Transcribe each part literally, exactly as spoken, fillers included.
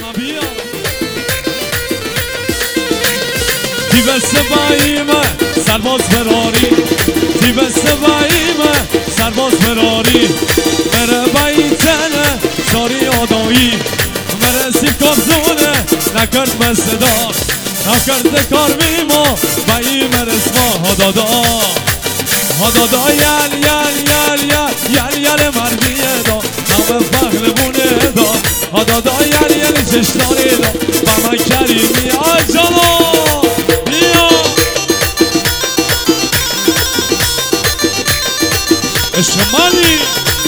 اما بیا تیبست باییمه سرباز فراری تیبست باییمه سرباز فراری مره باییتنه ساری آدایی مره سی کابزونه نکرد مستدار نکرد کار میما باییمه رسما هدادا هدادا یل یل یل یل یل یل مردیه دا نام فخر بونه دا هدادا یل یل چشتانی دا با من کریمی آجالا بیا اشمالی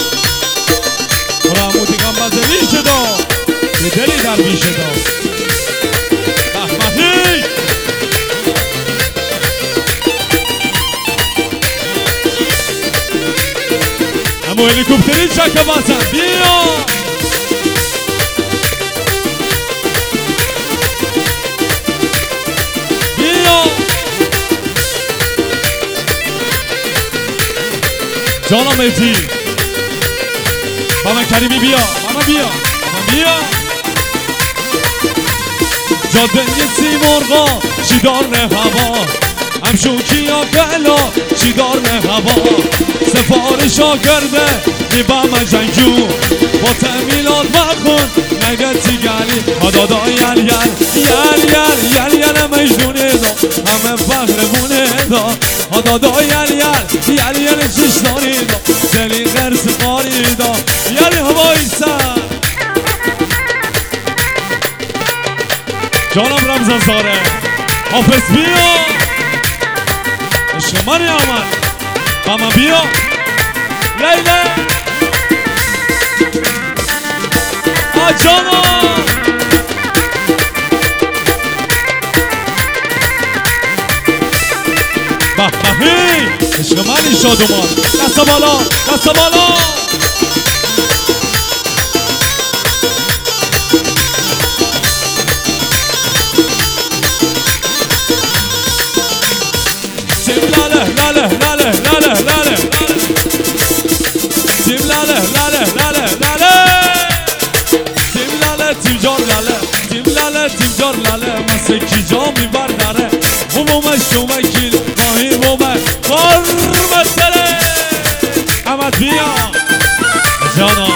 راموتی کم بزنی شدا به دلی در بی شدا احمدی امو هلیکوپتری چکه بازن بیا بیا جانا میتی بابا کریمی بیا بابا بیا بابا بیا جاده سی مرغا چی دار نه هوا هم شوکی یا بلا چی دار نه هوا سفارشا کرده میبام جنگو با تمیلات بخون نگتی گلی هدادا یل یل یل یل یل یل مجنونه دا همه فخر بونه دا هدادا یل یل یل یل چشتانی دا دلی غرس قاری دا یل هوایی سر جانم رمزان زاره حافظ بیا شماری آمد ماما بیا لیله آجانا بحبهی عشق منی شادومان دست بالا دست بالا سیم لاله لاله لاله لاله لاله سیم لاله لاله لاله لاله سیم لاله تیم جار لاله تیم لاله تیم جار لاله مثل کی جا میبر داره بومه شومه کیل ماهی بومه کار مسئله احمد بیا جانا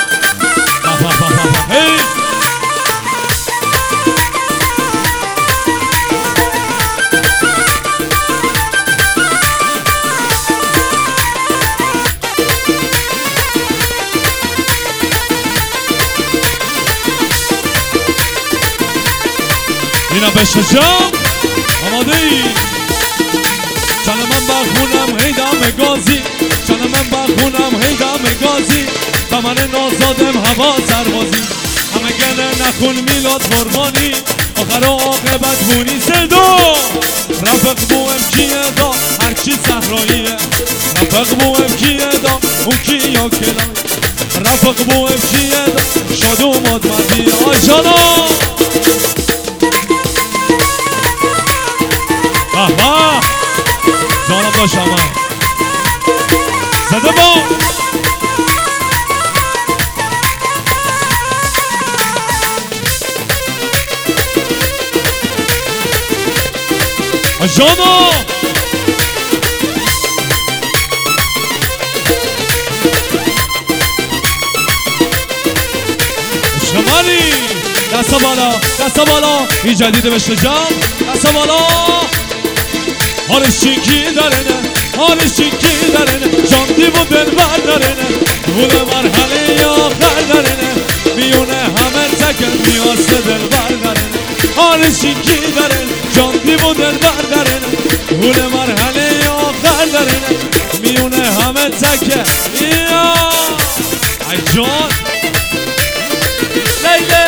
هی اینا بشه جام آماده ای چنه من بخونم هیدم گازی چنه من بخونم هیدم گازی و من نازادم هوا سربازی همه گله نخون میلاد قربانی آخر عاقبت بونی سدو رفق بوهم کیه دا هرچی صحراییه رفق بوهم کیه دا اون کی یا کلای رفق بوهم کیه دا شادو مادمدی آشانا آها جانم داشت همه زده با جانا شمالی دست بالا دست بالا این جدیده بشه جام دست بالا حالش چینکی داره نه حالش چینکی داره نه جان دیو دل بر داره نه گل مرحله آخر داره نه میونه همه تکن میاست دل بر داره نه حالش چینکی داره نه جان دیو دل بر داره نه گل مرحله آخر داره نه میونه همه تکن یا ای جان لیله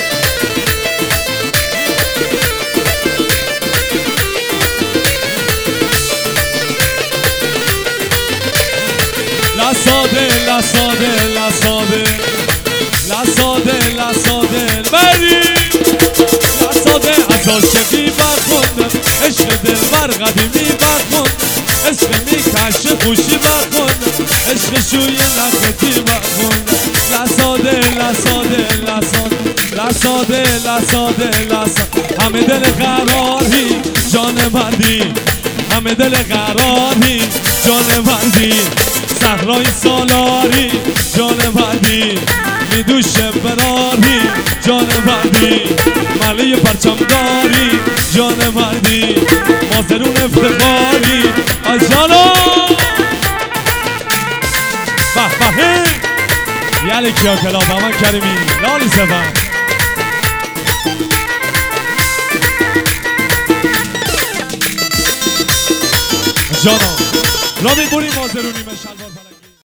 La sade, la sade, la sade, la sade, la sade, beri. La sade, az aşkı bakondum, eşk dilbar qadimi bakondum, eşk mi kaşı خوشی bakondum, eşk şuy nakti bakondum. La sade, la sade, la sade, la sade, لحظا دل لحظا همه دل قراری جان مردی همه دل قراری جان مردی صحرای سالاری جان مردی میدوشه براری جان مردی ملی پرچمداری جان مردی مازرون افتخاری آجالا به به یلی کیا کلا دامن کریمی لالی سفن جانا را ببوری مازرونی مشل